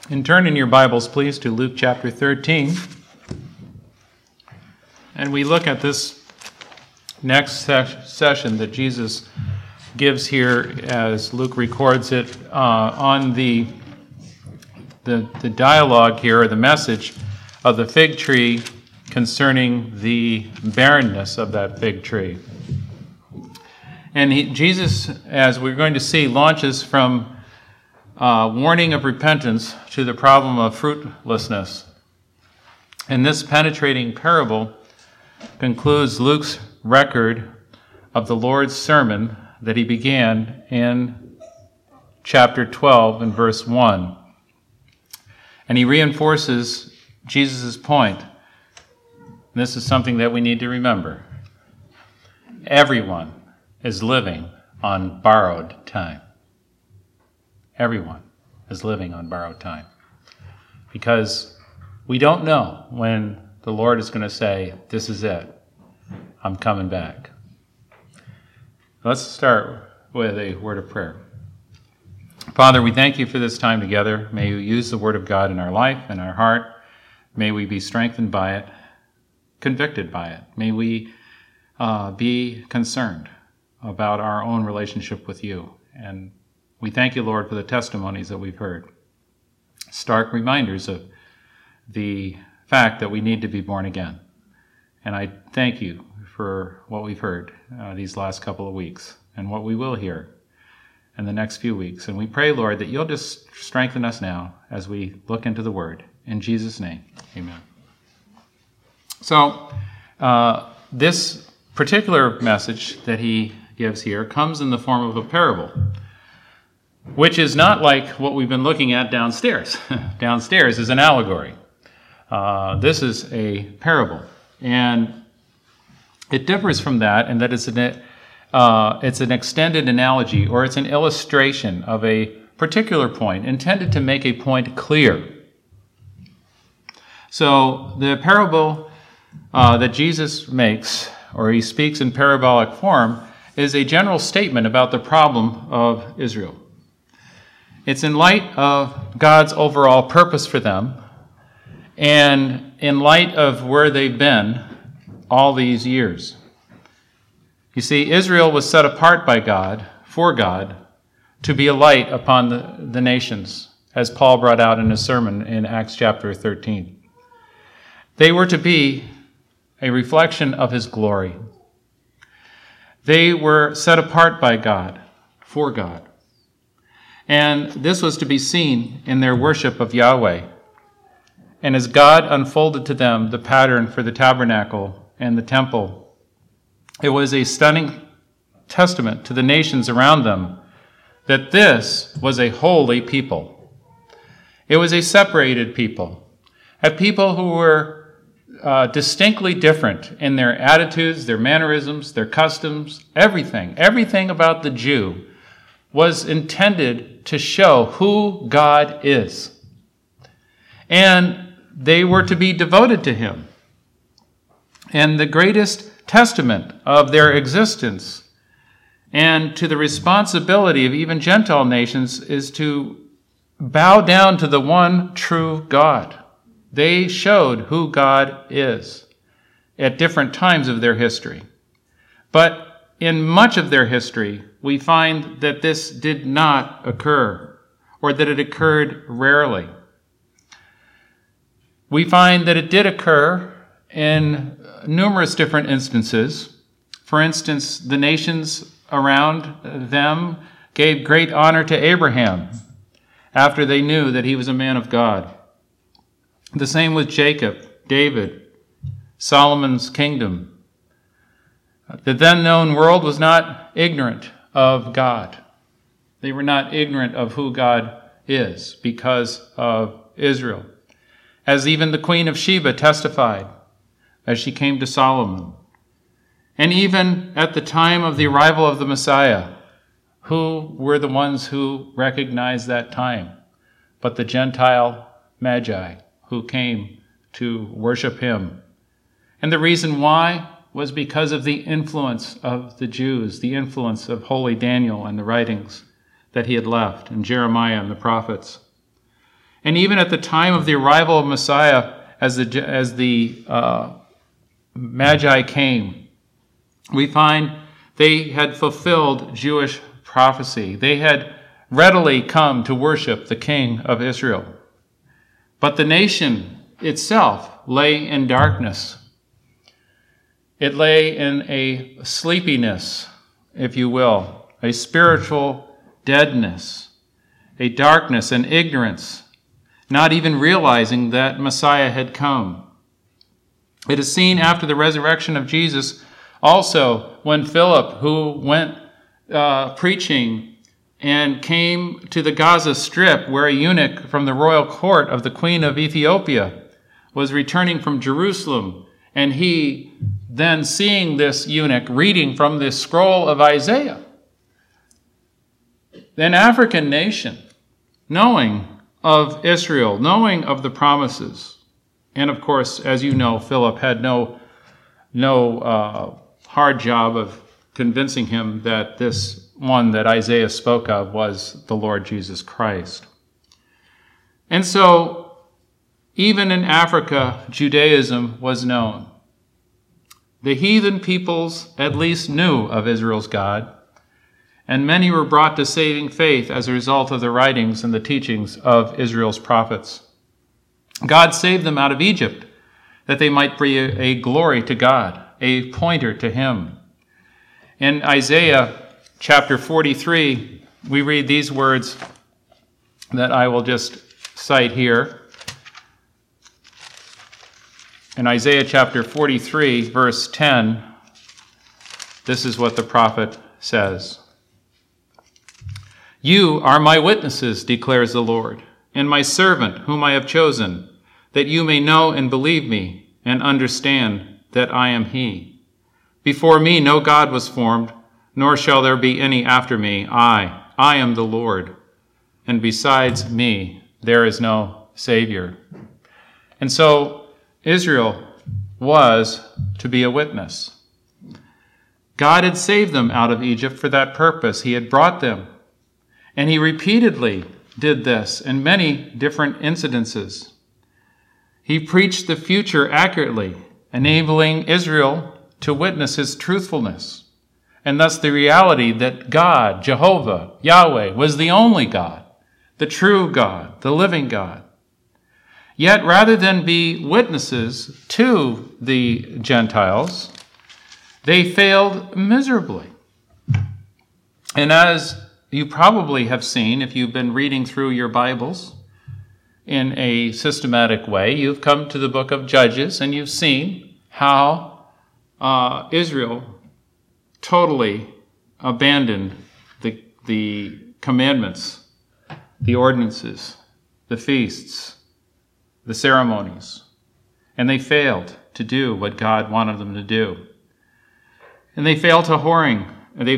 And turn in your Bibles, please, to Luke chapter 13. And we look at this next session that Jesus gives here as Luke records it on the dialogue here, or the message of the fig tree concerning the barrenness of that fig tree. And Jesus, as we're going to see, launches from warning of repentance to the problem of fruitlessness. And this penetrating parable concludes Luke's record of the Lord's sermon that he began in chapter 12 and verse 1. And he reinforces Jesus' point. And this is something that we need to remember. Everyone is living on borrowed time. Everyone is living on borrowed time. Because we don't know when the Lord is going to say, "This is it. I'm coming back." Let's start with a word of prayer. Father, we thank you for this time together. May you use the word of God in our life and our heart. May we be strengthened by it, convicted by it. May we be concerned about our own relationship with you. And we thank you, Lord, for the testimonies that we've heard. Stark reminders of the fact that we need to be born again. And I thank you for what we've heard these last couple of weeks and what we will hear in the next few weeks. And we pray, Lord, that you'll just strengthen us now as we look into the word. In Jesus' name, amen. So this particular message that he gives here comes in the form of a parable, which is not like what we've been looking at downstairs. Downstairs is an allegory. This is a parable. And it differs from that in that it's an extended analogy, or it's an illustration of a particular point intended to make a point clear. So the parable that Jesus makes, or he speaks in parabolic form, is a general statement about the problem of Israel. It's in light of God's overall purpose for them, and in light of where they've been all these years. You see, Israel was set apart by God, for God, to be a light upon the nations, as Paul brought out in his sermon in Acts chapter 13. They were to be a reflection of his glory. They were set apart by God, for God. And this was to be seen in their worship of Yahweh. And as God unfolded to them the pattern for the tabernacle and the temple, it was a stunning testament to the nations around them that this was a holy people. It was a separated people, a people who were distinctly different in their attitudes, their mannerisms, their customs, everything. Everything about the Jew was intended to show who God is. And they were to be devoted to him. And the greatest testament of their existence and to the responsibility of even Gentile nations is to bow down to the one true God. They showed who God is at different times of their history. But in much of their history, we find that this did not occur, or that it occurred rarely. We find that it did occur in numerous different instances. For instance, the nations around them gave great honor to Abraham after they knew that he was a man of God. The same with Jacob, David, Solomon's kingdom. The then known world was not ignorant of God. They were not ignorant of who God is because of Israel. As even the Queen of Sheba testified as she came to Solomon. And even at the time of the arrival of the Messiah, who were the ones who recognized that time? But the Gentile Magi who came to worship him. And the reason why was because of the influence of the Jews, the influence of holy Daniel and the writings that he had left, and Jeremiah and the prophets. And even at the time of the arrival of Messiah, as the Magi came, we find they had fulfilled Jewish prophecy. They had readily come to worship the King of Israel. But the nation itself lay in darkness. It lay in a sleepiness, if you will, a spiritual deadness, a darkness and ignorance, not even realizing that Messiah had come. It is seen after the resurrection of Jesus also when Philip, who went preaching and came to the Gaza Strip, where a eunuch from the royal court of the Queen of Ethiopia was returning from Jerusalem, and he then seeing this eunuch reading from this scroll of Isaiah, an African nation, knowing of Israel, knowing of the promises. And of course, as you know, Philip had no hard job of convincing him that this one that Isaiah spoke of was the Lord Jesus Christ. And so, even in Africa, Judaism was known. The heathen peoples at least knew of Israel's God, and many were brought to saving faith as a result of the writings and the teachings of Israel's prophets. God saved them out of Egypt, that they might bring a glory to God, a pointer to Him. In Isaiah chapter 43, we read these words that I will just cite here. In Isaiah chapter 43, verse 10, this is what the prophet says. "You are my witnesses, declares the Lord, and my servant whom I have chosen, that you may know and believe me and understand that I am He. Before me no God was formed, nor shall there be any after me. I am the Lord, and besides me there is no Savior." And so Israel was to be a witness. God had saved them out of Egypt for that purpose. He had brought them. And He repeatedly did this in many different incidences. He preached the future accurately, enabling Israel to witness His truthfulness, and thus the reality that God, Jehovah, Yahweh, was the only God, the true God, the living God. Yet, rather than be witnesses to the Gentiles, they failed miserably. And as you probably have seen, if you've been reading through your Bibles in a systematic way, you've come to the book of Judges, and you've seen how Israel totally abandoned the commandments, the ordinances, the feasts, the ceremonies, and they failed to do what God wanted them to do. And they fell into whoring,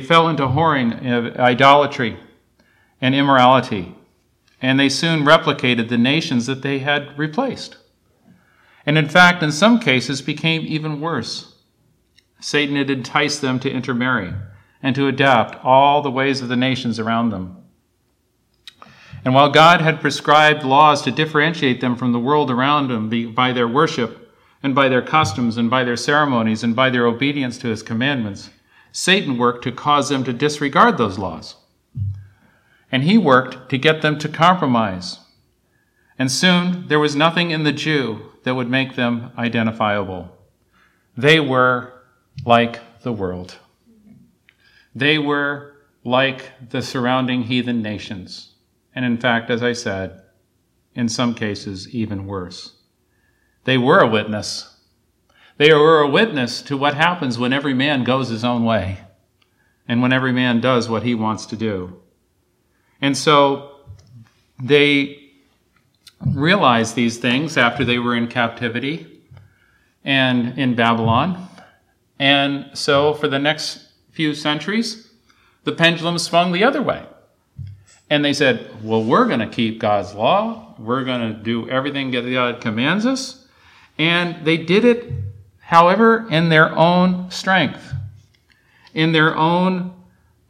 idolatry, and immorality, and they soon replicated the nations that they had replaced. And in fact, in some cases, became even worse. Satan had enticed them to intermarry and to adopt all the ways of the nations around them. And while God had prescribed laws to differentiate them from the world around them by their worship and by their customs and by their ceremonies and by their obedience to His commandments, Satan worked to cause them to disregard those laws. And he worked to get them to compromise. And soon there was nothing in the Jew that would make them identifiable. They were like the world. They were like the surrounding heathen nations. And in fact, as I said, in some cases, even worse. They were a witness. They were a witness to what happens when every man goes his own way and when every man does what he wants to do. And so they realized these things after they were in captivity and in Babylon. And so for the next few centuries, the pendulum swung the other way. And they said, well, we're going to keep God's law. We're going to do everything God commands us. And they did it, however, in their own strength, in their own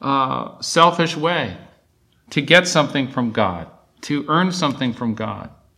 selfish way, to get something from God, to earn something from God.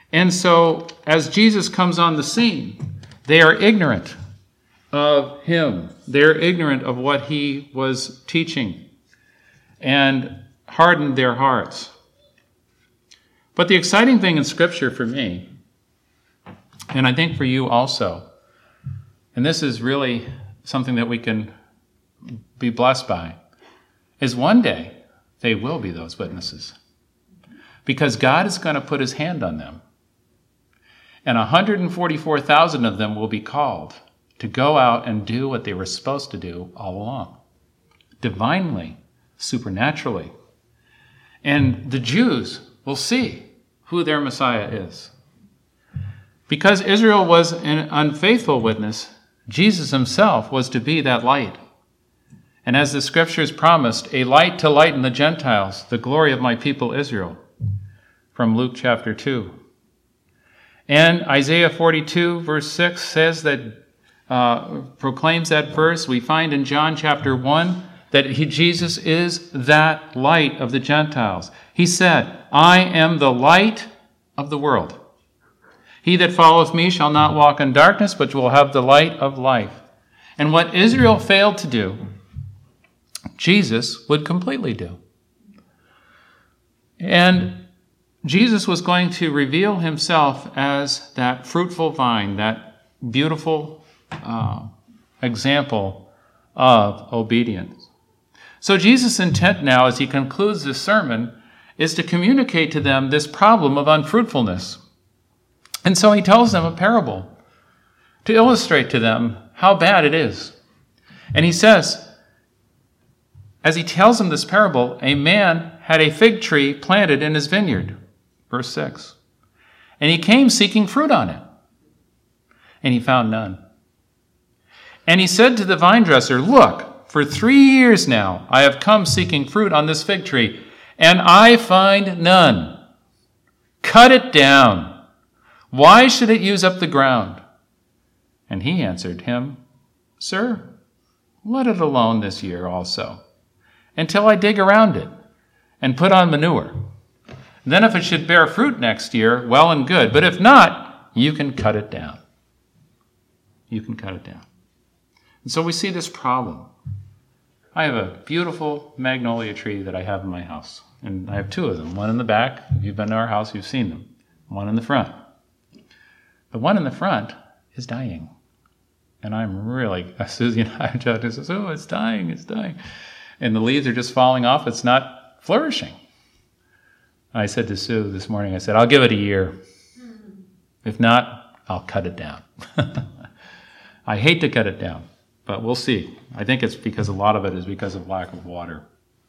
And so as Jesus comes on the scene, they are ignorant of him. They're ignorant of what he was teaching and hardened their hearts. But the exciting thing in Scripture for me, and I think for you also, and this is really something that we can be blessed by, is one day they will be those witnesses. Because God is going to put his hand on them. And 144,000 of them will be called to go out and do what they were supposed to do all along. Divinely, supernaturally. And the Jews will see who their Messiah is. Because Israel was an unfaithful witness, Jesus himself was to be that light. And as the scriptures promised, a light to lighten the Gentiles, the glory of my people Israel, from Luke chapter 2. And Isaiah 42 verse 6 says that, proclaims that verse. We find in John chapter 1 that Jesus is that light of the Gentiles. He said, I am the light of the world. He that followeth me shall not walk in darkness, but will have the light of life. And what Israel failed to do, Jesus would completely do. And Jesus was going to reveal himself as that fruitful vine, that beautiful example of obedience. So Jesus' intent now, as he concludes this sermon, is to communicate to them this problem of unfruitfulness. And so he tells them a parable to illustrate to them how bad it is. And he says, as he tells them this parable, a man had a fig tree planted in his vineyard. Verse 6. And he came seeking fruit on it, and he found none. And he said to the vine dresser, look, for 3 years now I have come seeking fruit on this fig tree, and I find none. Cut it down. Why should it use up the ground? And he answered him, Sir, let it alone this year also, until I dig around it and put on manure. Then if it should bear fruit next year, well and good. But if not, you can cut it down. You can cut it down. And so we see this problem. I have a beautiful magnolia tree that I have in my house. And I have 2 of them. One in the back. If you've been to our house, you've seen them. One in the front. The one in the front is dying. And I'm really, Susie and I joked, says, oh, it's dying, it's dying. And the leaves are just falling off. It's not flourishing. I said to Sue this morning, I said, I'll give it a year. If not, I'll cut it down. I hate to cut it down, but we'll see. I think it's because a lot of it is because of lack of water.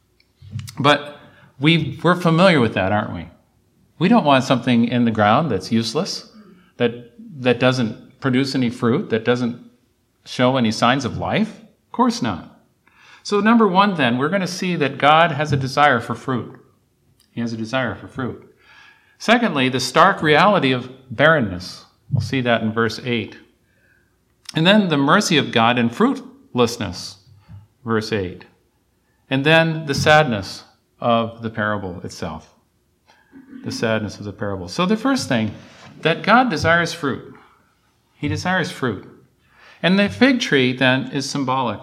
But we're familiar with that, aren't we? We don't want something in the ground that's useless, that doesn't produce any fruit, that doesn't show any signs of life. Of course not. So number 1 then, we're going to see that God has a desire for fruit. He has a desire for fruit. Secondly, the stark reality of barrenness. We'll see that in verse 8. And then the mercy of God in fruitlessness, verse 8. And then the sadness of the parable itself. The sadness of the parable. So the first thing, that God desires fruit. He desires fruit. And the fig tree, then, is symbolic.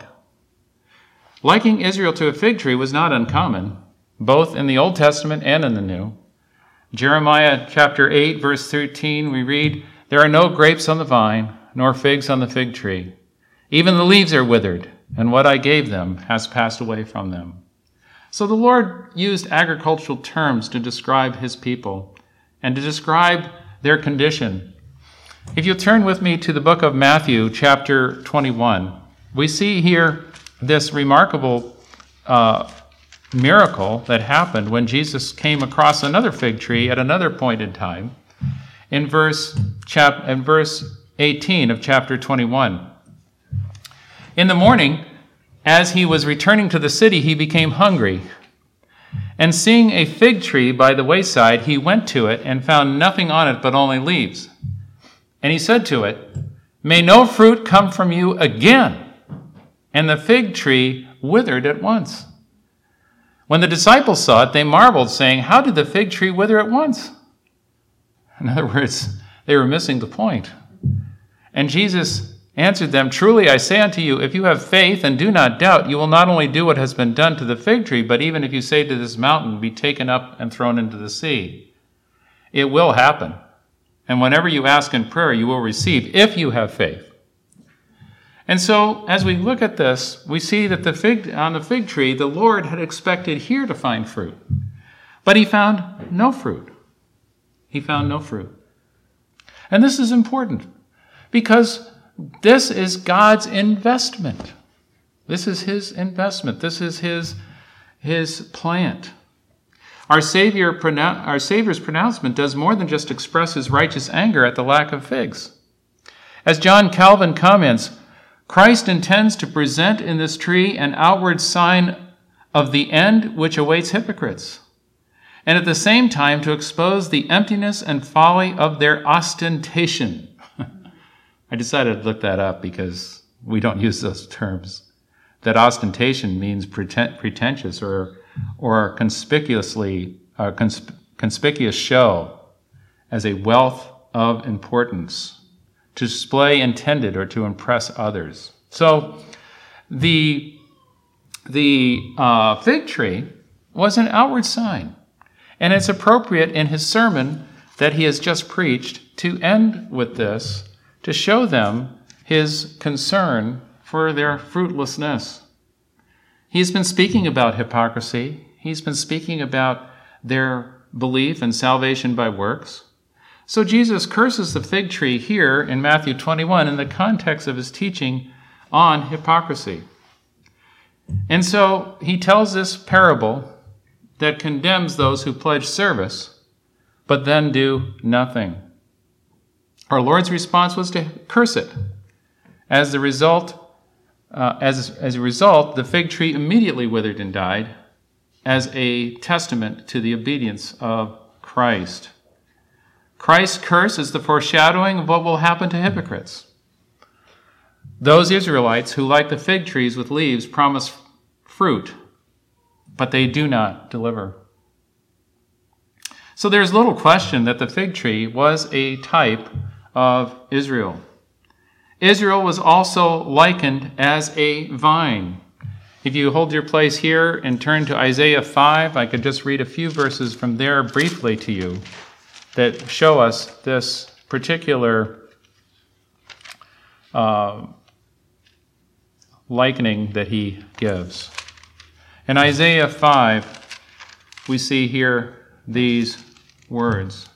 Liking Israel to a fig tree was not uncommon, both in the Old Testament and in the New. Jeremiah chapter 8, verse 13, we read, there are no grapes on the vine, nor figs on the fig tree. Even the leaves are withered, and what I gave them has passed away from them. So the Lord used agricultural terms to describe his people and to describe their condition. If you'll turn with me to the book of Matthew, chapter 21, we see here this remarkable miracle that happened when Jesus came across another fig tree at another point in time in verse 18 of chapter 21. In the morning, as he was returning to the city, he became hungry. And seeing a fig tree by the wayside, he went to it and found nothing on it but only leaves. And he said to it, may no fruit come from you again. And the fig tree withered at once. When the disciples saw it, they marveled, saying, how did the fig tree wither at once? In other words, they were missing the point. And Jesus answered them, "Truly I say unto you, if you have faith and do not doubt, you will not only do what has been done to the fig tree, but even if you say to this mountain, be taken up and thrown into the sea, it will happen. And whenever you ask in prayer, you will receive, if you have faith." And so, as we look at this, we see that on the fig tree, the Lord had expected here to find fruit. But he found no fruit. He found no fruit. And this is important because this is God's investment. This is his investment. This is his plant. Our Savior's pronouncement does more than just express his righteous anger at the lack of figs. As John Calvin comments, Christ intends to present in this tree an outward sign of the end which awaits hypocrites, and at the same time to expose the emptiness and folly of their ostentation. I decided to look that up because we don't use those terms. That ostentation means pretentious or conspicuous show as a wealth of importance, to display intended or to impress others. So the fig tree was an outward sign, and it's appropriate in his sermon that he has just preached to end with this, to show them his concern for their fruitlessness. He's been speaking about hypocrisy. He's been speaking about their belief in salvation by works. So Jesus curses the fig tree here in Matthew 21 in the context of his teaching on hypocrisy. And so he tells this parable that condemns those who pledge service, but then do nothing. Our Lord's response was to curse it. As a result, the fig tree immediately withered and died as a testament to the obedience of Christ. Christ's curse is the foreshadowing of what will happen to hypocrites. Those Israelites who, like the fig trees with leaves, promise fruit, but they do not deliver. So there's little question that the fig tree was a type of Israel. Israel was also likened as a vine. If you hold your place here and turn to Isaiah 5, I could just read a few verses from there briefly to you that show us this particular likening that he gives. In Isaiah 5, we see here these words.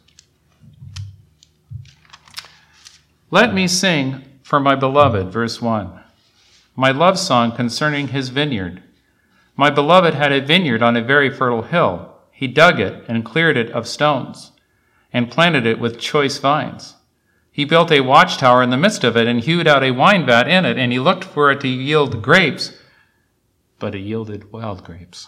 "Let me sing for my beloved," verse 1, "my love song concerning his vineyard. My beloved had a vineyard on a very fertile hill. He dug it and cleared it of stones, and planted it with choice vines. He built a watchtower in the midst of it, and hewed out a wine vat in it, and he looked for it to yield grapes, but it yielded wild grapes."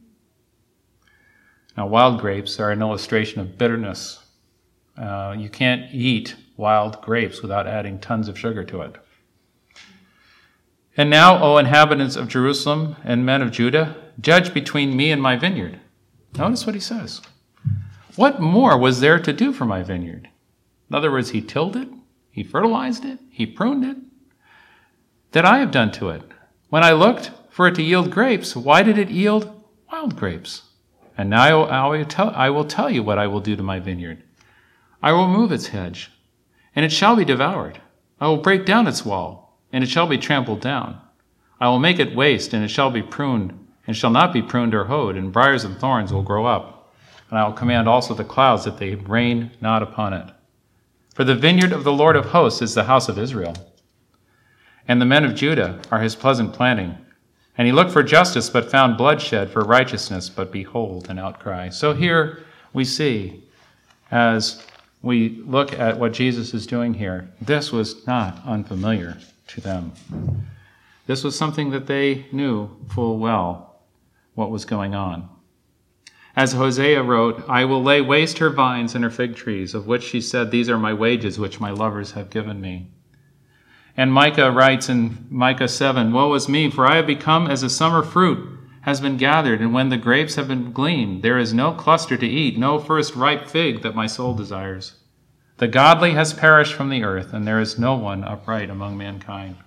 Now, wild grapes are an illustration of bitterness. You can't eat wild grapes without adding tons of sugar to it. "And now, O inhabitants of Jerusalem and men of Judah, judge between me and my vineyard." Notice what he says. What more was there to do for my vineyard? In other words, he tilled it, he fertilized it, he pruned it. That I have done to it. When I looked for it to yield grapes, why did it yield wild grapes? And now I will tell you what I will do to my vineyard. I will remove its hedge, and it shall be devoured. I will break down its wall, and it shall be trampled down. I will make it waste, and it shall be pruned, and shall not be pruned or hoed, and briars and thorns will grow up. And I will command also the clouds that they rain not upon it. For the vineyard of the Lord of hosts is the house of Israel, and the men of Judah are his pleasant planting. And he looked for justice, but found bloodshed, for righteousness, but behold, an outcry. So here we see, as we look at what Jesus is doing here, this was not unfamiliar to them. This was something that they knew full well what was going on. As Hosea wrote, "I will lay waste her vines and her fig trees, of which she said, 'These are my wages, which my lovers have given me.'" And Micah writes in Micah 7, "Woe is me, for I have become as a summer fruit has been gathered, and when the grapes have been gleaned, there is no cluster to eat, no first ripe fig that my soul desires. The godly has perished from the earth, and there is no one upright among mankind.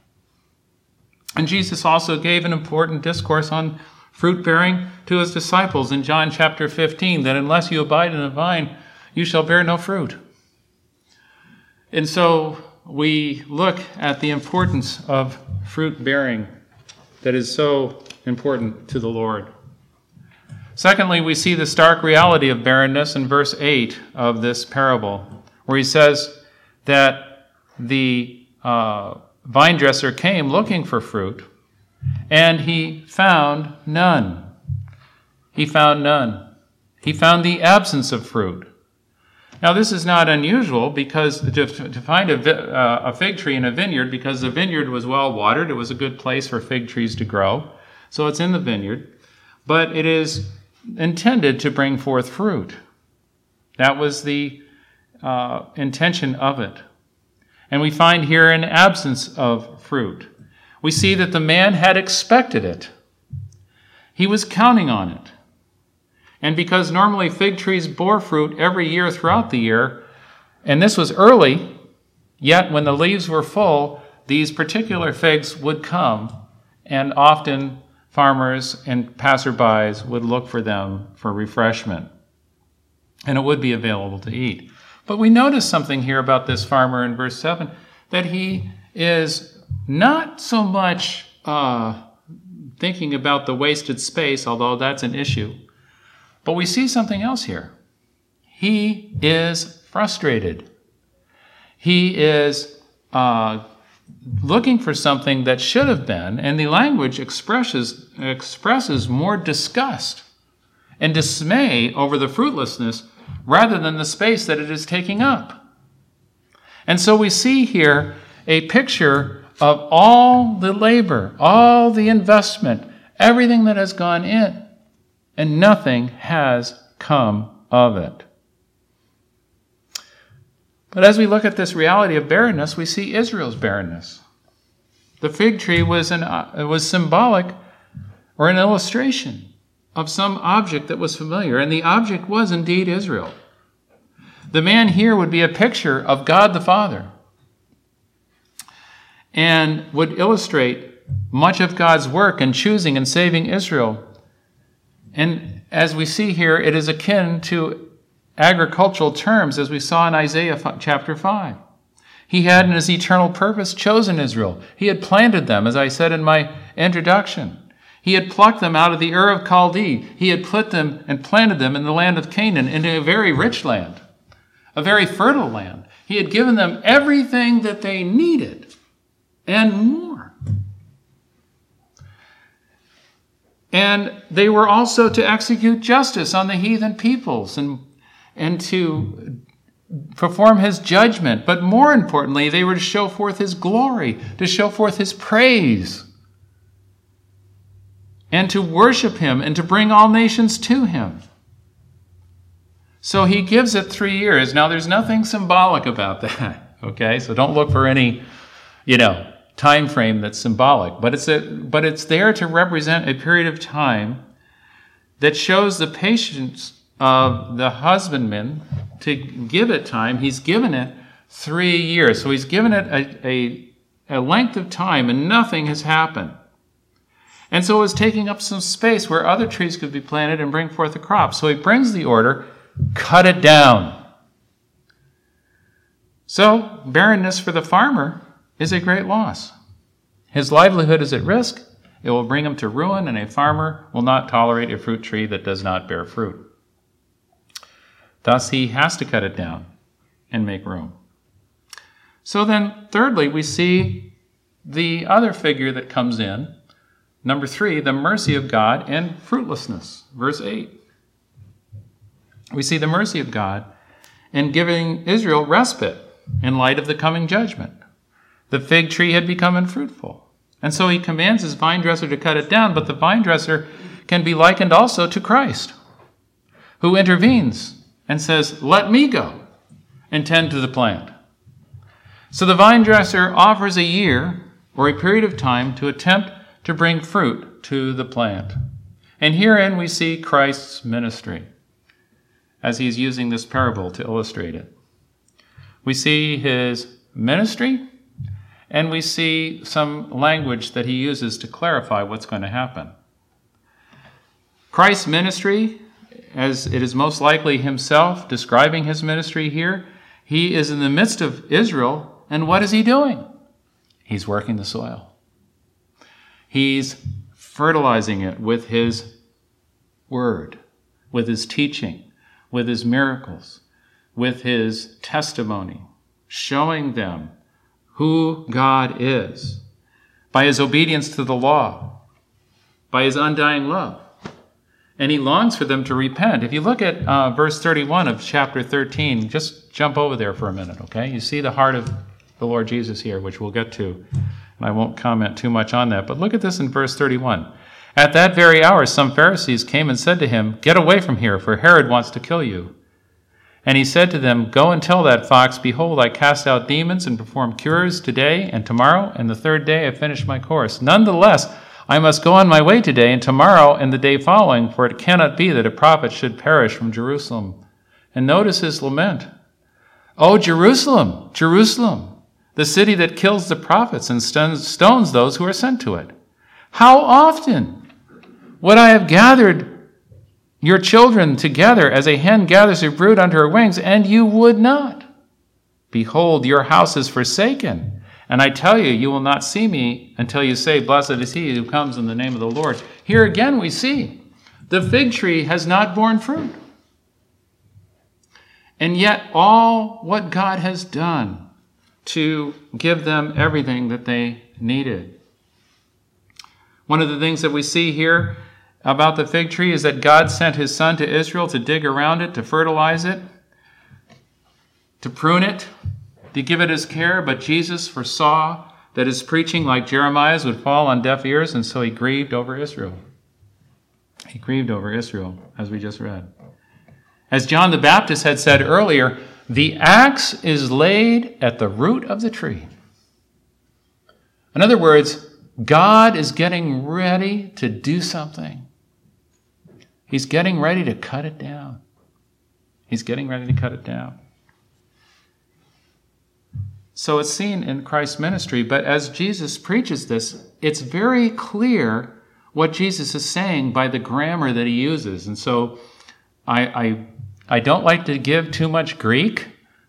And Jesus also gave an important discourse on fruit bearing to his disciples in John chapter 15, that unless you abide in the vine, you shall bear no fruit. And so we look at the importance of fruit bearing that is so important to the Lord. Secondly, we see the stark reality of barrenness in verse 8 of this parable, where he says that the vine dresser came looking for fruit, and he found none. He found none. He found the absence of fruit. Now, this is not unusual because to find a fig tree in a vineyard, because the vineyard was well watered, it was a good place for fig trees to grow. So it's in the vineyard, but it is intended to bring forth fruit. That was the intention of it. And we find here an absence of fruit. We see that the man had expected it. He was counting on it. And because normally fig trees bore fruit every year throughout the year, and this was early, yet when the leaves were full, these particular figs would come, and often farmers and passerbys would look for them for refreshment, and it would be available to eat. But we notice something here about this farmer in verse 7, that he is not so much thinking about the wasted space, although that's an issue. But we see something else here. He is frustrated. He is looking for something that should have been, and the language expresses more disgust and dismay over the fruitlessness rather than the space that it is taking up. And so we see here a picture of all the labor, all the investment, everything that has gone in, and nothing has come of it. But as we look at this reality of barrenness, we see Israel's barrenness. The fig tree was symbolic or an illustration of some object that was familiar, and the object was indeed Israel. The man here would be a picture of God the Father and would illustrate much of God's work in choosing and saving Israel. And as we see here, it is akin to agricultural terms, as we saw in Isaiah chapter 5. He had in his eternal purpose chosen Israel. He had planted them, as I said in my introduction. He had plucked them out of the Ur of Chaldee. He had put them and planted them in the land of Canaan, into a very rich land, a very fertile land. He had given them everything that they needed and more. And they were also to execute justice on the heathen peoples and to perform his judgment. But more importantly, they were to show forth his glory, to show forth his praise, and to worship him and to bring all nations to him. So he gives it 3 years. Now, there's nothing symbolic about that, okay? So don't look for any, time frame that's symbolic. But it's there to represent a period of time that shows the patience of the husbandman to give it time. He's given it 3 years. So he's given it a length of time, and nothing has happened. And so it was taking up some space where other trees could be planted and bring forth a crop. So he brings the order, cut it down. So barrenness for the farmer is a great loss. His livelihood is at risk. It will bring him to ruin, and a farmer will not tolerate a fruit tree that does not bear fruit. Thus, he has to cut it down and make room. So then, thirdly, we see the other figure that comes in. Number 3, the mercy of God and fruitlessness. Verse 8. We see the mercy of God in giving Israel respite in light of the coming judgment. The fig tree had become unfruitful. And so he commands his vine dresser to cut it down, but the vine dresser can be likened also to Christ, who intervenes and says, "Let me go and tend to the plant." So the vine dresser offers a year or a period of time to attempt to bring fruit to the plant. And herein we see Christ's ministry, as he's using this parable to illustrate it. We see his ministry, and we see some language that he uses to clarify what's going to happen. Christ's ministry, as it is most likely himself describing his ministry here, he is in the midst of Israel, and what is he doing? He's working the soil. He's fertilizing it with his word, with his teaching, with his miracles, with his testimony, showing them who God is, by his obedience to the law, by his undying love. And he longs for them to repent. If you look at verse 31 of chapter 13, just jump over there for a minute, okay? You see the heart of the Lord Jesus here, which we'll get to, and I won't comment too much on that. But look at this in verse 31. At that very hour, some Pharisees came and said to him, "Get away from here, for Herod wants to kill you." And he said to them, "Go and tell that fox, behold, I cast out demons and perform cures today and tomorrow, and the third day I finish my course. Nonetheless, I must go on my way today and tomorrow and the day following, for it cannot be that a prophet should perish from Jerusalem." And notice his lament. "O Jerusalem, Jerusalem, the city that kills the prophets and stones those who are sent to it. How often would I have gathered your children together as a hen gathers her brood under her wings, and you would not. Behold, your house is forsaken. And I tell you, you will not see me until you say, Blessed is he who comes in the name of the Lord." Here again we see the fig tree has not borne fruit. And yet all what God has done to give them everything that they needed. One of the things that we see here about the fig tree is that God sent his son to Israel to dig around it, to fertilize it, to prune it, to give it his care. But Jesus foresaw that his preaching, like Jeremiah's, would fall on deaf ears, and so he grieved over Israel. He grieved over Israel, as we just read. As John the Baptist had said earlier, the axe is laid at the root of the tree. In other words, God is getting ready to do something. He's getting ready to cut it down. He's getting ready to cut it down. So it's seen in Christ's ministry, but as Jesus preaches this, it's very clear what Jesus is saying by the grammar that he uses. And so I don't like to give too much Greek,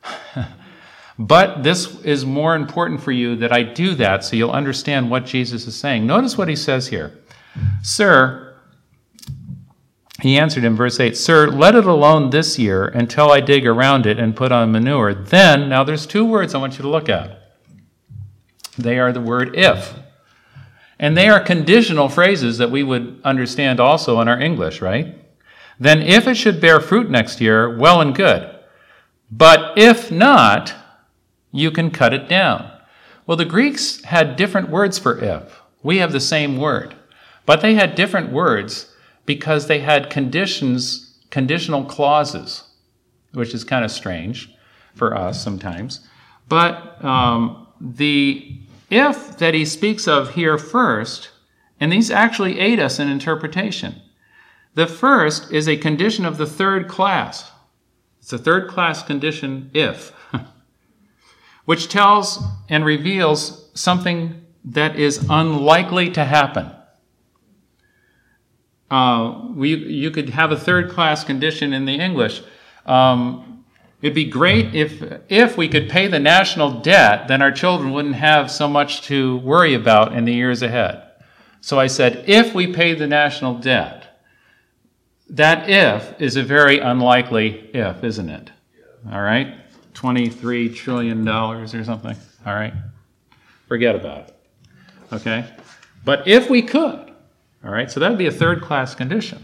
but this is more important for you that I do that so you'll understand what Jesus is saying. Notice what he says here. "Sir," he answered in verse 8, "Sir, let it alone this year until I dig around it and put on manure. Then," now there's two words I want you to look at. They are the word if. And they are conditional phrases that we would understand also in our English, right? "Then if it should bear fruit next year, well and good. But if not, you can cut it down." Well, the Greeks had different words for if. We have the same word. But they had different words because they had conditional clauses, which is kind of strange for us sometimes. But the if that he speaks of here first, and these actually aid us in interpretation. The first is a condition of the third class. It's a third class condition if, which tells and reveals something that is unlikely to happen. You could have a third class condition in the English. It'd be great if we could pay the national debt, then our children wouldn't have so much to worry about in the years ahead. So I said, if we pay the national debt. That if is a very unlikely if, isn't it? All right? $23 trillion or something. All right? Forget about it. Okay? But if we could, all right, so that would be a third class condition.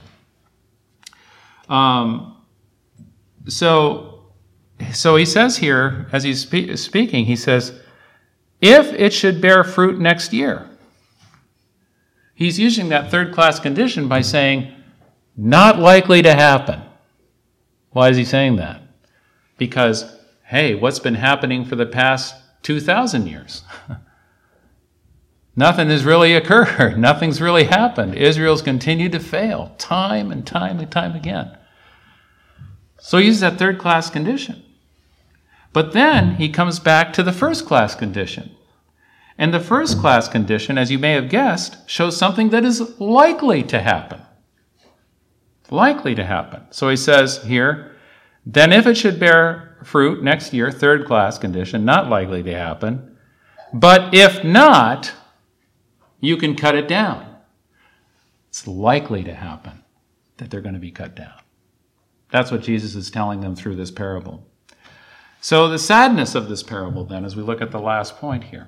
So he says here, as he's speaking, he says, if it should bear fruit next year. He's using that third class condition by saying, not likely to happen. Why is he saying that? Because, hey, what's been happening for the past 2,000 years? Nothing has really occurred. Nothing's really happened. Israel's continued to fail time and time and time again. So he uses that third class condition. But then he comes back to the first-class condition. And the first-class condition, as you may have guessed, shows something that is likely to happen. Likely to happen. So he says here, then if it should bear fruit next year, third-class condition, not likely to happen. But if not, you can cut it down. It's likely to happen that they're going to be cut down. That's what Jesus is telling them through this parable. So the sadness of this parable, then, as we look at the last point here.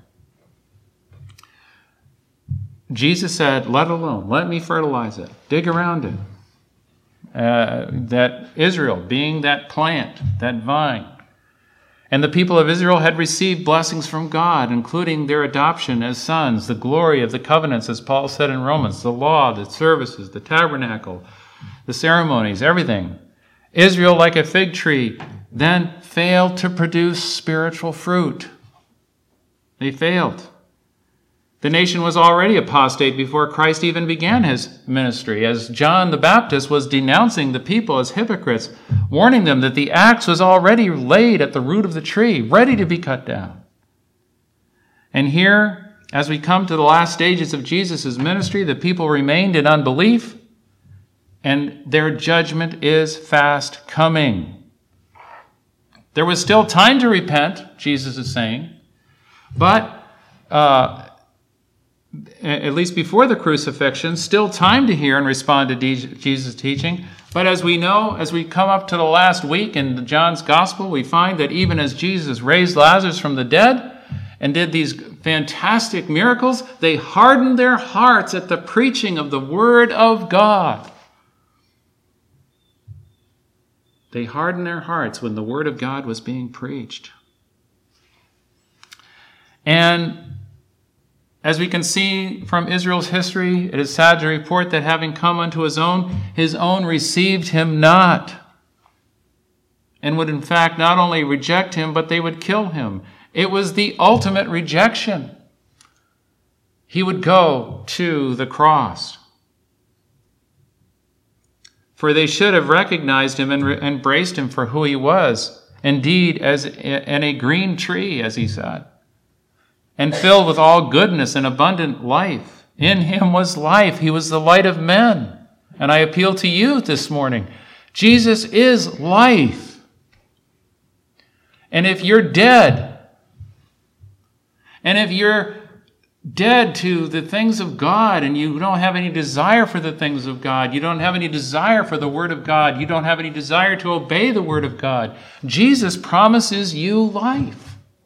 Jesus said, let it alone. Let me fertilize it. Dig around it. That Israel, being that plant, that vine, and the people of Israel had received blessings from God, including their adoption as sons, the glory of the covenants, as Paul said in Romans, the law, the services, the tabernacle, the ceremonies, everything. Israel, like a fig tree, then failed to produce spiritual fruit. They failed. The nation was already apostate before Christ even began his ministry, as John the Baptist was denouncing the people as hypocrites, warning them that the axe was already laid at the root of the tree, ready to be cut down. And here, as we come to the last stages of Jesus' ministry, the people remained in unbelief, and their judgment is fast coming. There was still time to repent, Jesus is saying, but at least before the crucifixion, still time to hear and respond to Jesus' teaching. But as we know, as we come up to the last week in John's Gospel, we find that even as Jesus raised Lazarus from the dead and did these fantastic miracles, they hardened their hearts at the preaching of the Word of God. They hardened their hearts when the Word of God was being preached. And as we can see from Israel's history, it is sad to report that having come unto his own received him not, and would in fact not only reject him, but they would kill him. It was the ultimate rejection. He would go to the cross. For they should have recognized him and embraced him for who he was, indeed as in a green tree, as he said, and filled with all goodness and abundant life. In him was life. He was the light of men. And I appeal to you this morning. Jesus is life. And if you're dead, and if you're dead to the things of God, and you don't have any desire for the things of God, you don't have any desire for the Word of God, you don't have any desire to obey the Word of God, Jesus promises you life,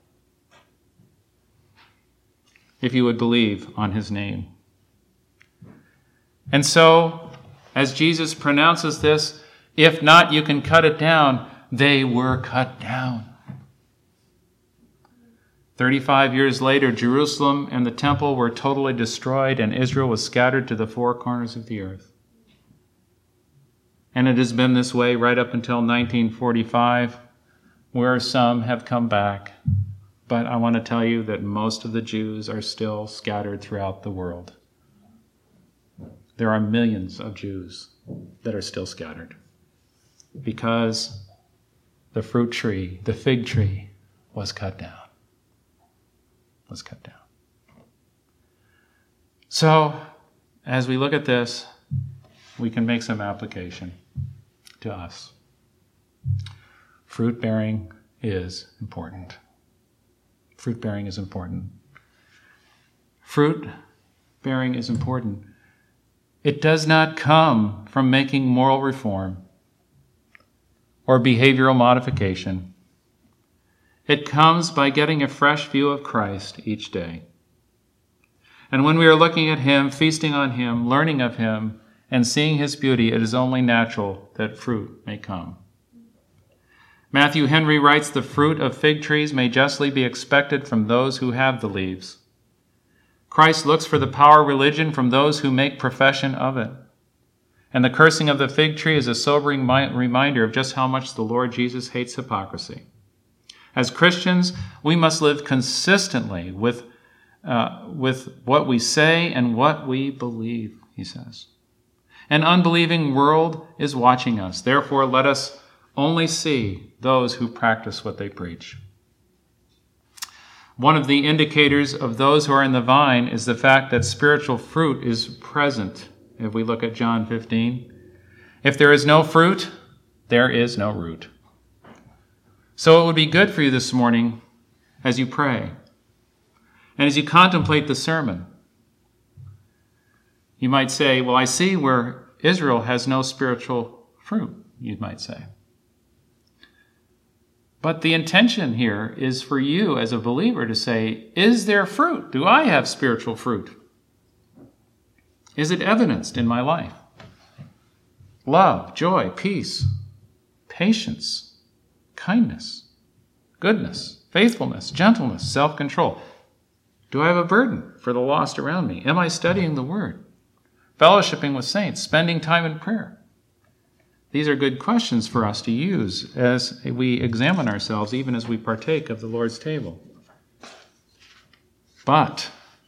if you would believe on his name. And so, as Jesus pronounces this, if not, you can cut it down, they were cut down. 35 years later, Jerusalem and the temple were totally destroyed, and Israel was scattered to the four corners of the earth. And it has been this way right up until 1945, where some have come back. But I want to tell you that most of the Jews are still scattered throughout the world. There are millions of Jews that are still scattered because the fruit tree, the fig tree, was cut down. Was cut down. So, as we look at this, we can make some application to us. Fruit bearing is important. Fruit bearing is important. Fruit bearing is important. It does not come from making moral reform or behavioral modification. It comes by getting a fresh view of Christ each day. And when we are looking at him, feasting on him, learning of him, and seeing his beauty, it is only natural that fruit may come. Matthew Henry writes, the fruit of fig trees may justly be expected from those who have the leaves. Christ looks for the power of religion from those who make profession of it. And the cursing of the fig tree is a sobering reminder of just how much the Lord Jesus hates hypocrisy. As Christians, we must live consistently with what we say and what we believe, he says. An unbelieving world is watching us. Therefore, let us only see those who practice what they preach. One of the indicators of those who are in the vine is the fact that spiritual fruit is present. If we look at John 15, if there is no fruit, there is no root. So it would be good for you this morning as you pray and as you contemplate the sermon. You might say, well, I see where Israel has no spiritual fruit, you might say. But the intention here is for you as a believer to say, is there fruit? Do I have spiritual fruit? Is it evidenced in my life? Love, joy, peace, patience, kindness, goodness, faithfulness, gentleness, self-control. Do I have a burden for the lost around me? Am I studying the Word? Fellowshipping with saints, spending time in prayer? These are good questions for us to use as we examine ourselves, even as we partake of the Lord's table. But,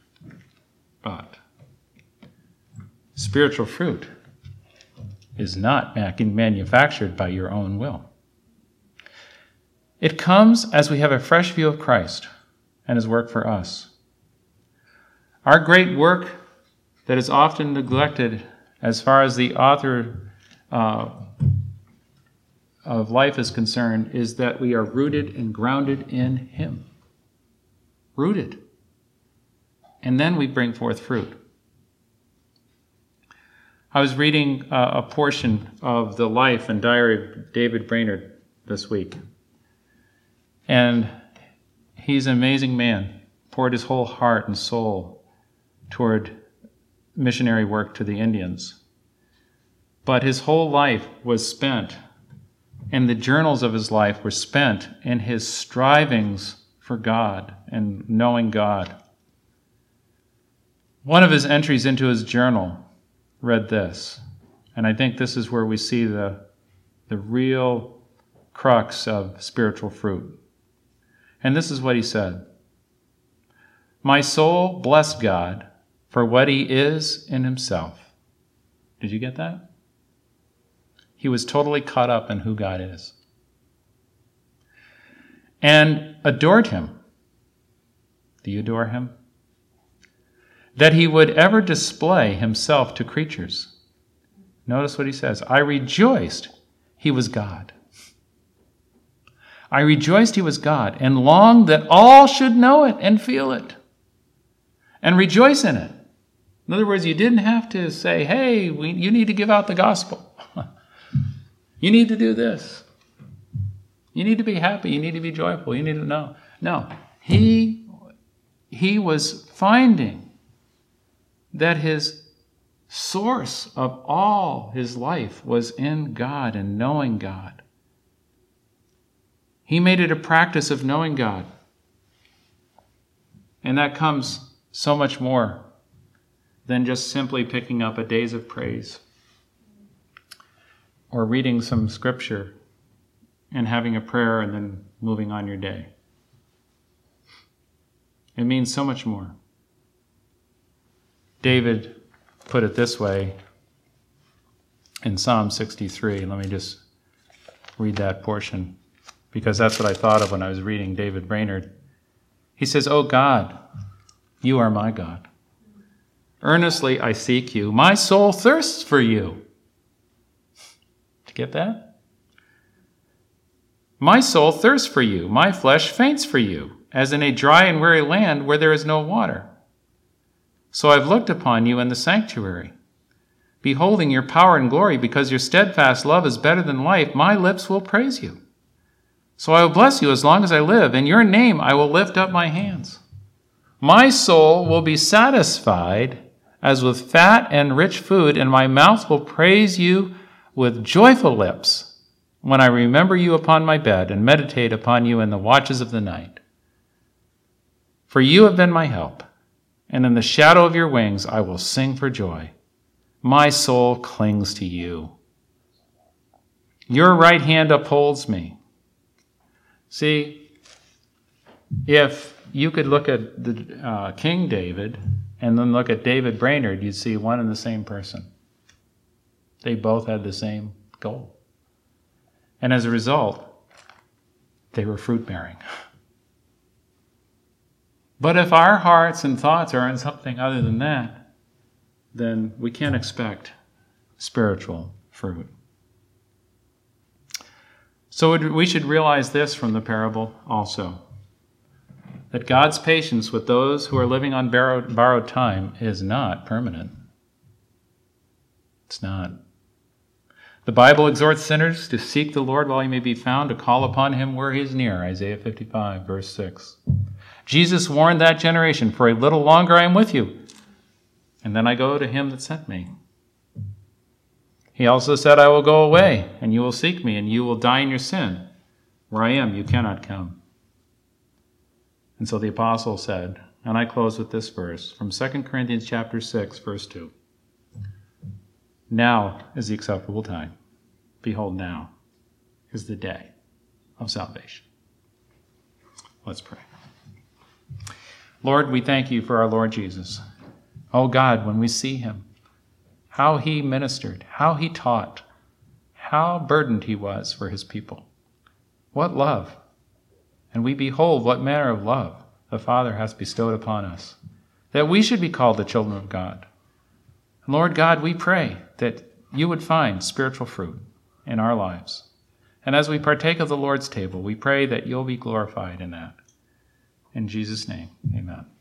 spiritual fruit is not manufactured by your own will. It comes as we have a fresh view of Christ and his work for us. Our great work that is often neglected as far as the author of life is concerned is that we are rooted and grounded in him. Rooted. And then we bring forth fruit. I was reading a portion of the life and diary of David Brainerd this week. And he's an amazing man. Poured his whole heart and soul toward missionary work to the Indians. But his whole life was spent, and the journals of his life were spent in his strivings for God and knowing God. One of his entries into his journal read this, and I think this is where we see the real crux of spiritual fruit. And this is what he said: "My soul bless God for what he is in himself." Did you get that? He was totally caught up in who God is. And adored him. Do you adore him? That he would ever display himself to creatures. Notice what he says. I rejoiced he was God. I rejoiced he was God and longed that all should know it and feel it and rejoice in it. In other words, you didn't have to say, hey, you need to give out the gospel. You need to do this. You need to be happy. You need to be joyful. You need to know. No, he was finding that his source of all his life was in God and knowing God. He made it a practice of knowing God. And that comes so much more than just simply picking up a days of praise or reading some scripture and having a prayer and then moving on your day. It means so much more. David put it this way in Psalm 63. Let me just read that portion, because that's what I thought of when I was reading David Brainerd. He says, "O God, you are my God. Earnestly I seek you. My soul thirsts for you." Did you get that? My soul thirsts for you. My flesh faints for you, as in a dry and weary land where there is no water. So I've looked upon you in the sanctuary, beholding your power and glory, because your steadfast love is better than life. My lips will praise you. So I will bless you as long as I live. In your name I will lift up my hands. My soul will be satisfied as with fat and rich food, and my mouth will praise you with joyful lips when I remember you upon my bed and meditate upon you in the watches of the night. For you have been my help, and in the shadow of your wings I will sing for joy. My soul clings to you. Your right hand upholds me. See, if you could look at the King David and then look at David Brainerd, you'd see one and the same person. They both had the same goal. And as a result, they were fruit-bearing. But if our hearts and thoughts are in something other than that, then we can't expect spiritual fruit. So we should realize this from the parable also, that God's patience with those who are living on borrowed time is not permanent. It's not. The Bible exhorts sinners to seek the Lord while he may be found, to call upon him where he is near, Isaiah 55, verse 6. Jesus warned that generation, "For a little longer I am with you, and then I go to him that sent me." He also said, "I will go away, and you will seek me, and you will die in your sin. Where I am, you cannot come." And so the apostle said, and I close with this verse from 2 Corinthians chapter 6, verse 2. "Now is the acceptable time. Behold, now is the day of salvation." Let's pray. Lord, we thank you for our Lord Jesus. Oh God, when we see him, how he ministered, how he taught, how burdened he was for his people. What love! And we behold what manner of love the Father has bestowed upon us, that we should be called the children of God. And Lord God, we pray that you would find spiritual fruit in our lives. And as we partake of the Lord's table, we pray that you'll be glorified in that. In Jesus' name, amen.